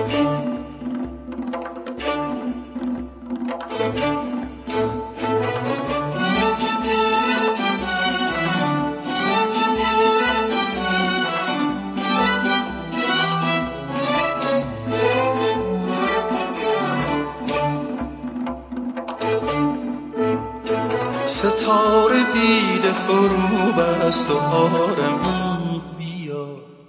ستاره دیده فرو بست و آرمی بیا،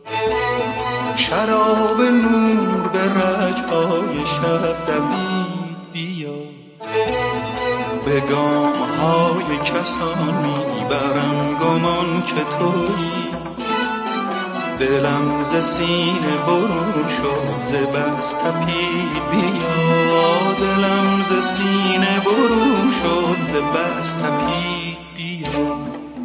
شراب نور به رگ‌های شب دوید بیا، به گام‌های کسان میبرم گمان که تویی، دلم ز سینه برون شد ز بس تپید بیا، دلم ز سینه برون شد ز بس تپید بیا.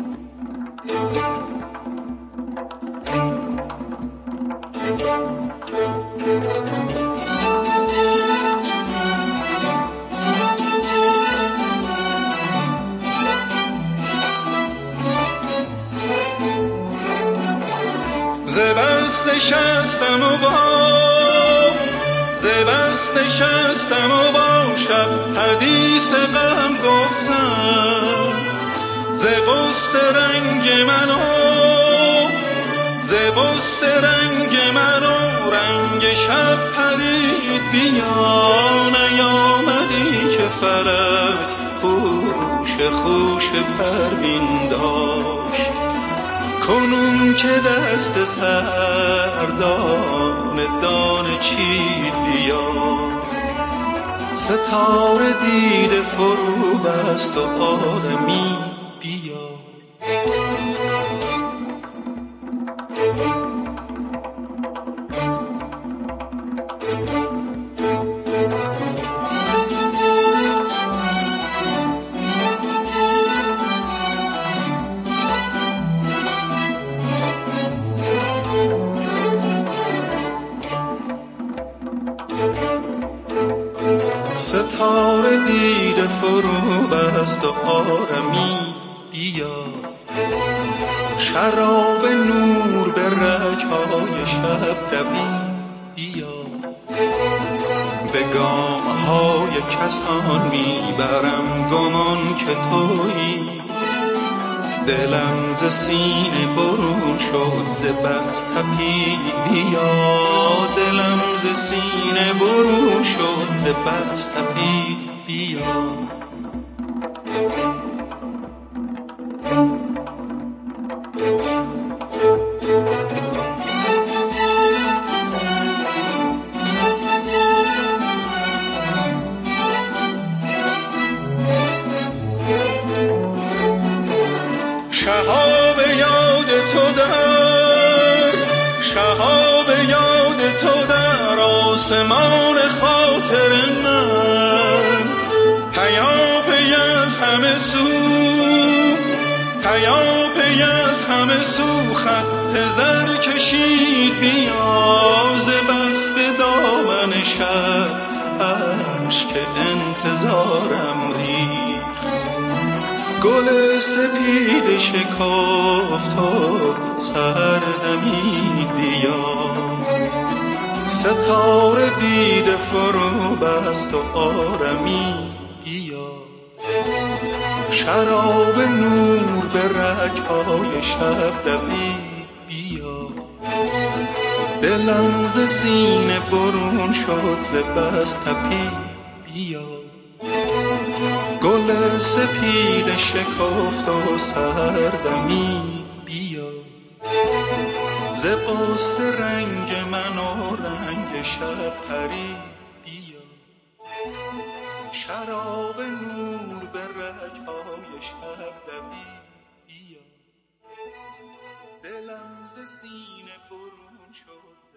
ز بس نشستم و با شب حدیث غم گفتم، ز غصه رنگ منو رنگ شب پرید بیا، نیامدی که فلک خوش پروین داشت، کنون که دست سردان دانه چید بیا، ستاره دیده فرو بست و آرمی بیا. ستاره دیده فرو بست و آرمی بیا، شراب نور به رگ‌های شب دوید بیا، به گام‌های کسان میبرم گمان که تویی، دلم ز سینه برون شد ز بس تپید بیا، دلم ز سینه برون شد ز بس تپید بیا. شهاب یاد تو در آسمان خاطر من، پیاپی از همه سو خط زر کشید بیا، ز بس به دامن شب اشک انتظارم ریخت، گل سپید شکافت و سحر دمید بیا، ستاره دیده فرو بست و آرمی بیا، شراب نور به رگ‌های شب دوید بیا، دلم ز سینه برون شد ز بس تپید بیا، گل سپید شکافت و سحر دمید بیا، ز غصه رنگ من و رنگ شب پرید بیا، شراب نور به رگ‌های شب دوید بیا، دلم ز سینه برون شد